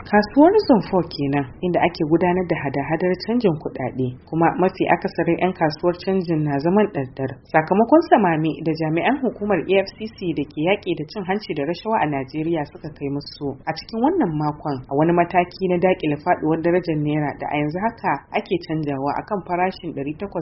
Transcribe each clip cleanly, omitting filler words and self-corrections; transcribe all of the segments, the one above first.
Kasuwar Zone 4 kenan inda ake gudanar da hada-hadar canjin kuɗaɗe, kuma mafi akasarin 'yan kasuwar canjin na zaman ɗaɗɗar sakamakon samame da jami'an hukumar EFCC da ke yaƙi da cin hanci da rashawa a Najeriya suka kai musu a cikin wannan makon, a wani mataki na daƙile faɗuwar darajar naira da a yanzu haka ake canjawa akan farashin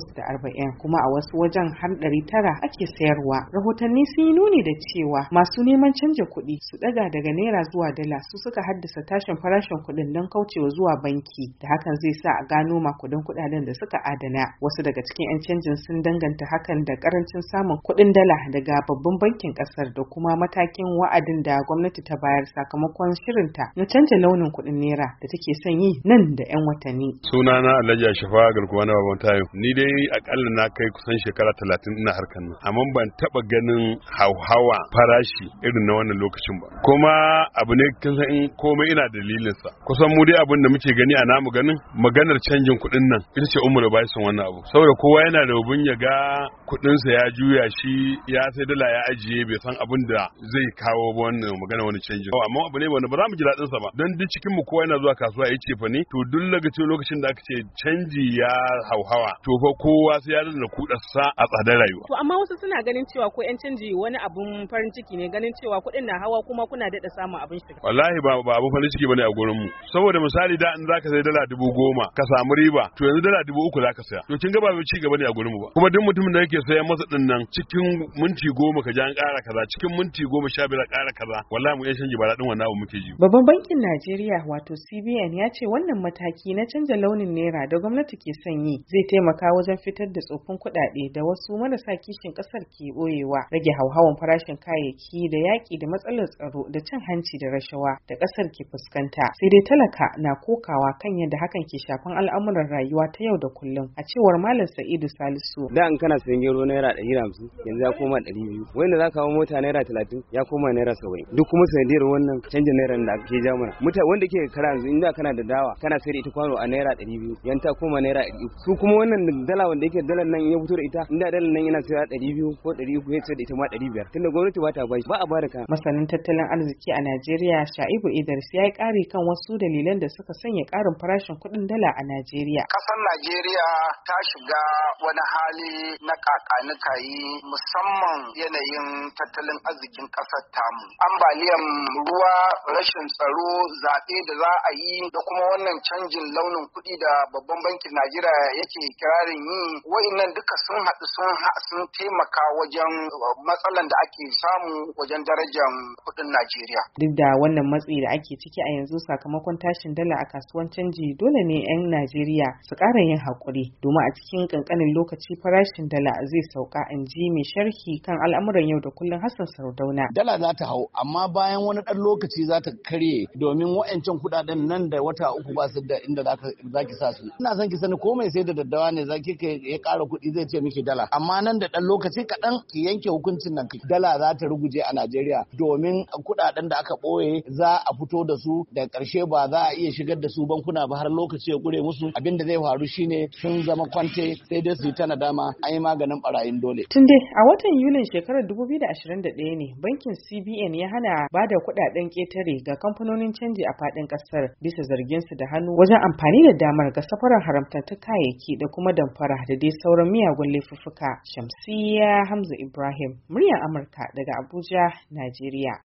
840, kuma a wasu wajen har 900 ake sayarwa. Rahotanni sun yi nuni da cewa masu neman canja kuɗi su ɗaga daga naira zuwa dala su suka haddasa tashin farashin kuɗin don kaucewa zuwa banki, da hakan zai sa a gano makudan kuɗaɗen da suka adana. Wasu daga cikin 'yan canjin sun danganta hakan da karancin samun kuɗin dala daga babban bankin ƙasar da kuma matakin wa'adin da gwamnati ta bayar sakamakon shirinta na canja launin kuɗin naira da take son yi nan da 'yan watanni. Sunana Alhaji Ashafa garkuwa na Baban Tayo. Ni dai akalla na kai kusan shekara 30 ina harkar nan, amma ban taba ganin hauhawa farashi irin na wannan lokacin ba. Kuma abu ne kin san in komai ina dalilinsa. Kusan mu dai abin da muke gani a namu ganin maganar canjin kuɗin nan ita ce umar baisun wannan abu. Saboda kowa yana da rubun ya ga kuɗinsa ya juya shi ya sai dala ya ajiye bai san abin da zai kawo ba wannan magana wani canjin. Amma abu ne wanda ba za mu ji daɗin sa ba. Don duk cikin mu kowa yana zuwa kasuwa ya ce fa ne to duk lokacin da aka ce canji ya hauhawa to fa kowa sai ya dana kuɗarsa a tsadar rayuwa. To amma wasu suna ganin cewa ko 'yan canji wani abun farin ciki ne, ganin cewa kuɗin na hawa kuma kuna daɗa samun abin shiga. Wallahi ba abun farin ciki bane a gurin mu. Saboda misali da in zaka sai dala 10,000 ka samu riba, to yanzu dala 3,000 zaka saya. To kin ga ba ci gaba ne a gurin mu ba. Kuma duk mutumin da yake sayan masa din nan cikin minti 10 ka ji an ƙara kaza, cikin minti 15 ƙara kaza, wallahi mu yan canji ba daɗin wannan abu muke ji. Babban bankin Najeriya wato CBN ya ce wannan mataki na canja launin naira da gwamnati ke son yi zai taimaka wajen fitar da tsofin kuɗaɗe da wasu marasa kishin ƙasar ke ɓoyewa, rage hauhawan farashin kayayyaki da yaƙi da matsalar tsaro da cin hanci da rashawa da ƙasar ke fuskanta. Sai dai talaka na kokawa kan yadda hakan ke shafan al'amuran rayuwa ta yau da kullum, a cewar Malam Sa'idu Salisu. Da in kana sayan gero naira 150 yanzu ya koma 200, wanda za ka hawo mota naira 30 ya koma naira 70, duk kuma sanadiyar wannan canjin naira da ake ja mana. Wanda ke kara yanzu inda kana da dawa kana sayar da ita kwano a naira 200 yan ta koma naira 100. Su kuma wannan dala wanda yake dalar nan ya fito da ita, inda dalar nan yana sayar 200 ko 300 ya sayar da ita ma 500, tunda gwamnati ba ta bashi, ba a bada ka. Masanin tattalin arziki a Najeriya Sha'ibu Idris ya yi ƙari kan wasu dalilan da suka sanya ƙarin farashin kuɗin dala a Najeriya. Ƙasar Najeriya ta shiga wani hali na kakanikayi, musamman yanayin tattalin arzikin ƙasar tamu. Ambaliyan ruwa, rashin tsaro, zaɓe da za a yi da kuma wannan canjin launin kuɗi da babban bankin Najeriya yake kirarin yi, wa'innan duka sun haɗu sun taimaka wajen matsalan da ake samu wajen darajar kuɗin Najeriya. Duk da wannan matsi da ake ciki a yanzu sakamakon tashin dala a kasuwan canji, dole ne 'yan Najeriya su ƙara yin haƙuri domin a cikin ƙanƙanin lokaci farashin dala zai sauka, in ji mai sharhi kan al'amuran yau da kullum Hassan Sardauna. Dala za ta hau, amma bayan wani ɗan lokaci za ta karye domin wa'ancan kuɗaɗen nan da wata uku ba su da inda za ki sa su. Ina son ki sani ko mai sai da daddawa ne za ki ya ƙara kuɗi zai ce miki dala, amma nan da ɗan lokaci kaɗan ki yanke hukuncin nan dala za ta ruguje a Najeriya domin kuɗaɗen da aka ɓoye za a fito da su da ƙarshe ba za a iya shigar da su bankuna ba har lokaci ya gure musu. Abin da zai faru shine sun zama kwante, sai dai su yi ta nadama, an yi maganin barayin dole. Tun dai a watan Yulin shekarar 2021 ne bankin CBN ya hana ba da kuɗaɗen ƙetare ga kamfanonin canji a faɗin ƙasar bisa zargin su da hannu wajen amfani da damar ga safarar haramtattun kayayyaki da kuma damfara da dai sauran miyagun laifuffuka. Shamsiyya Hamza Ibrahim, muryar Amurka daga Abuja, Najeriya.